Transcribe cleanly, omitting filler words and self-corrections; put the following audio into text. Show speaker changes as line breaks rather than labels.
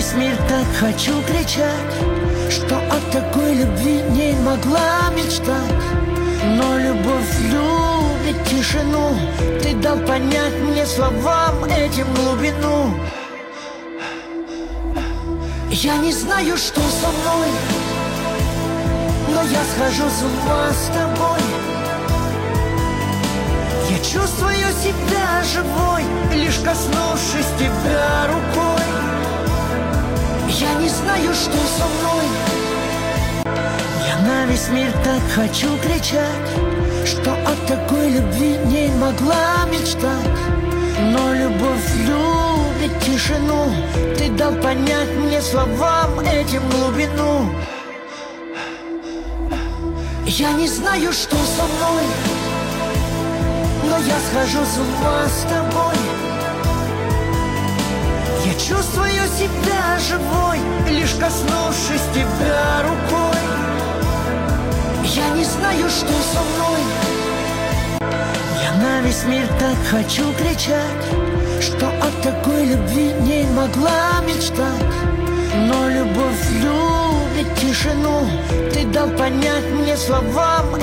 весь мир так хочу кричать, что от такой любви не могла мечтать. Но любовь любит тишину, ты дал понять мне словам этим глубину. Я не знаю, что со мной, но я схожу с ума с тобой. Я чувствую себя живой, лишь коснувшись тебя рукой. Я не знаю, что со мной. Я на весь мир так хочу кричать, что от такой любви не могла мечтать. Но любовь любит тишину, ты дал понять мне словам этим глубину. Я не знаю, что со мной, но я схожу с ума с тобой. Я чувствую себя живой, лишь коснувшись тебя рукой. Я не знаю, что со мной. Я на весь мир так хочу кричать, что от такой любви не могла мечтать. Но любовь любит тишину, ты дал понять мне словам